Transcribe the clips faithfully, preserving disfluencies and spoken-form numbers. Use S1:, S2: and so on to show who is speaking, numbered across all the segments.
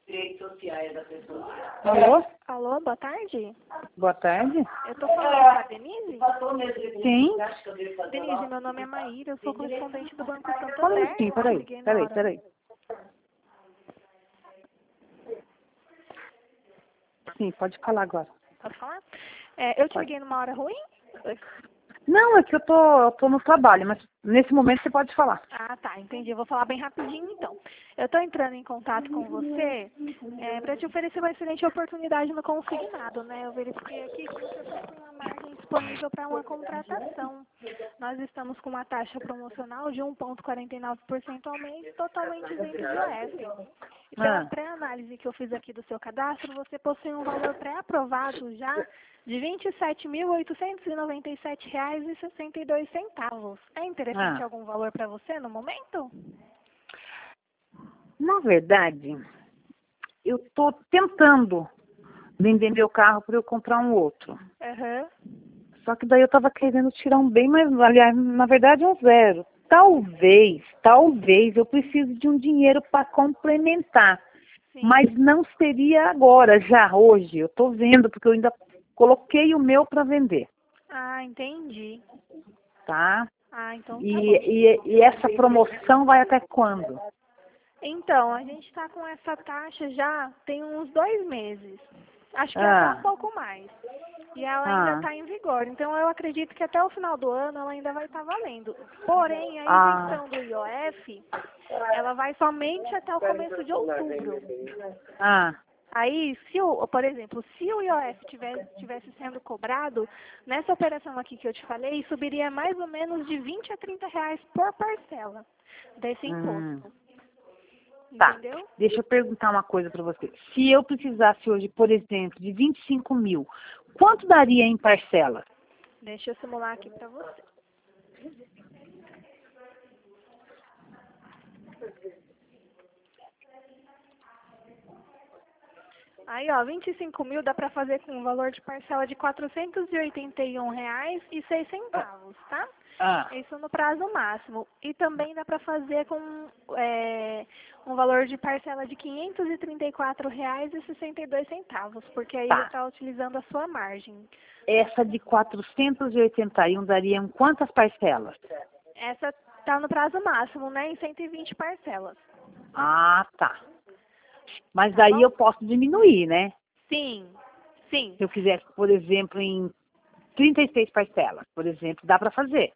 S1: Alô?
S2: Alô, boa tarde.
S1: Boa tarde.
S2: Eu tô falando com a Denise?
S1: Sim.
S2: Denise, meu nome é Maíra, eu sou correspondente do Banco
S1: Só um
S2: Santander.
S1: minutinho, peraí.
S2: Liguei na
S1: Peraí,
S2: hora.
S1: peraí. Sim, pode falar agora.
S2: Posso falar? É, eu te
S1: Pode.
S2: liguei numa hora ruim?
S1: Não, é que eu tô, eu tô no trabalho, mas nesse momento você pode falar.
S2: Ah, tá, entendi. Eu vou falar bem rapidinho, então. Eu estou entrando em contato com você é, para te oferecer uma excelente oportunidade no consignado, né? Eu verifiquei aqui que você possui uma margem disponível para uma contratação. Nós estamos com uma taxa promocional de um vírgula quarenta e nove por cento ao mês, totalmente isento de I O F. E pela
S1: Ah,
S2: pré-análise que eu fiz aqui do seu cadastro, você possui um valor pré-aprovado já de vinte e sete mil oitocentos e noventa e sete reais e sessenta e dois centavos. É interessante
S1: ah.
S2: algum valor para você no momento?
S1: Na verdade, eu tô tentando vender meu carro para eu comprar um outro.
S2: Aham.
S1: Só que daí eu tava querendo tirar um bem mais, aliás, na verdade um zero. Talvez, talvez eu precise de um dinheiro para complementar.
S2: Sim.
S1: Mas não seria agora, já hoje. Eu tô vendo, porque eu ainda coloquei o meu para vender,
S2: Ah, entendi.
S1: tá?
S2: Ah, então
S1: E,
S2: tá bom.
S1: e, e essa promoção vai até quando?
S2: Então, a gente está com essa taxa já tem uns dois meses. Acho que até um
S1: Ah,
S2: pouco mais. E ela ainda
S1: ah,
S2: está em vigor. Então, eu acredito que até o final do ano ela ainda vai estar valendo. Porém, a
S1: ah,
S2: isenção do I O F, ela vai somente até o começo de outubro.
S1: ah.
S2: Aí, se o, por exemplo, se o I O F tivesse, tivesse sendo cobrado, nessa operação aqui que eu te falei, subiria mais ou menos de vinte a trinta reais por parcela desse
S1: Hum.
S2: imposto.
S1: Tá,
S2: Entendeu?
S1: deixa eu perguntar uma coisa para você. Se eu precisasse hoje, por exemplo, de vinte e cinco mil, quanto daria em parcela?
S2: Deixa eu simular aqui para você. Aí, ó, vinte e cinco mil dá para fazer com um valor de parcela de quatrocentos e oitenta e um reais e seis centavos, tá?
S1: Ah,
S2: Isso no prazo máximo. E também dá para fazer com é, um valor de parcela de quinhentos e trinta e quatro reais e sessenta e dois centavos, porque aí ele
S1: tá.
S2: está utilizando a sua margem.
S1: Essa de quatrocentos e oitenta e um daria em quantas parcelas?
S2: Essa está no prazo máximo, né? Em cento e vinte parcelas.
S1: Ah, tá. Mas
S2: Tá
S1: daí
S2: bom?
S1: eu posso diminuir, né?
S2: Sim, sim.
S1: Se eu quisesse, por exemplo, em trinta e seis parcelas, por exemplo, dá para fazer.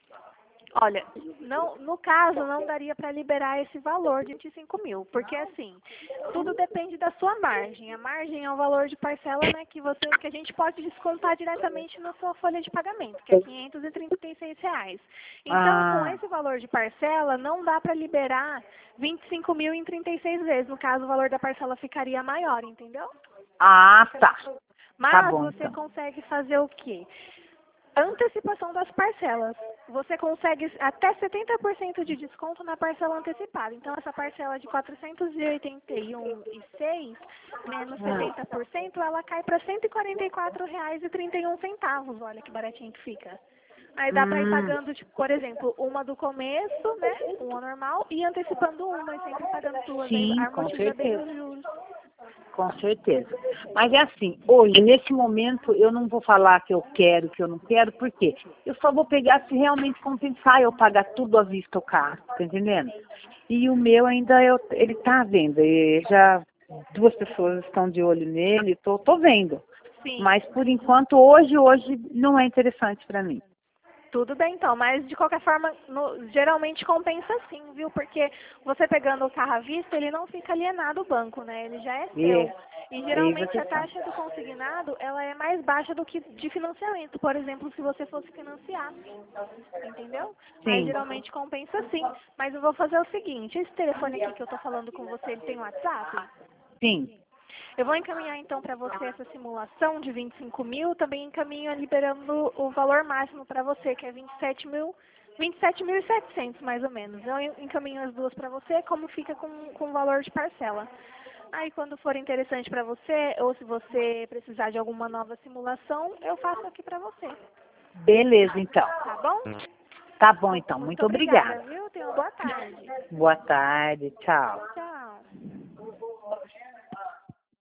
S2: Olha, não, no caso, não daria para liberar esse valor de vinte e cinco mil, porque assim, tudo depende da sua margem. A margem é o valor de parcela, né, que você, que a gente pode descontar diretamente na sua folha de pagamento, que é quinhentos e trinta e seis reais. Então, com
S1: Ah,
S2: esse valor de parcela, não dá para liberar vinte e cinco mil em trinta e seis vezes. No caso, o valor da parcela ficaria maior, entendeu?
S1: ah, tá. Tá
S2: Mas
S1: bom,
S2: você
S1: então.
S2: consegue fazer o quê? Antecipação das parcelas. Você consegue até setenta por cento de desconto na parcela antecipada. Então, essa parcela de quatrocentos e oitenta e um reais e seis menos setenta por cento, ela cai para cento e quarenta e quatro reais e trinta e um centavos. Olha que baratinho que fica. Aí dá para ir
S1: Hum,
S2: pagando, tipo, por exemplo, uma do começo, né? Uma normal, e antecipando uma, e sempre pagando duas. Aí
S1: sim, com
S2: amortiza bem
S1: certeza.
S2: os juros.
S1: Com certeza. Mas é assim, hoje, nesse momento, eu não vou falar que eu quero, que eu não quero, por quê? Eu só vou pegar se realmente compensar eu pagar tudo à vista o carro, tá entendendo? E o meu ainda, eu, ele tá à venda, e já duas pessoas estão de olho nele, tô, tô vendo.
S2: Sim.
S1: Mas por enquanto, hoje, hoje não é interessante para mim.
S2: Tudo bem, então, mas de qualquer forma, no- geralmente compensa sim, viu? Porque você pegando o carro à vista, ele não fica alienado o banco, né? Ele já é seu.
S1: É,
S2: E
S1: eis a
S2: geralmente a
S1: questão.
S2: taxa do consignado, ela é mais baixa do que de financiamento, por exemplo, se você fosse financiar, entendeu? Aí
S1: Sim,
S2: geralmente compensa sim. Mas eu vou fazer o seguinte, esse telefone aqui que eu tô falando com você, ele tem WhatsApp?
S1: sim.
S2: Eu vou encaminhar então para você essa simulação de vinte e cinco mil, também encaminho liberando o valor máximo para você, que é vinte e sete mil, vinte e sete mil e setecentos mais ou menos. Eu encaminho as duas para você, como fica com, com o valor de parcela. Aí quando for interessante para você, ou se você precisar de alguma nova simulação, eu faço aqui para você.
S1: Beleza, então.
S2: Tá bom?
S1: Tá bom, então.
S2: Muito
S1: Muito
S2: obrigada,
S1: obrigada.
S2: viu? Tenha uma boa tarde.
S1: Boa tarde, tchau.
S2: Tchau.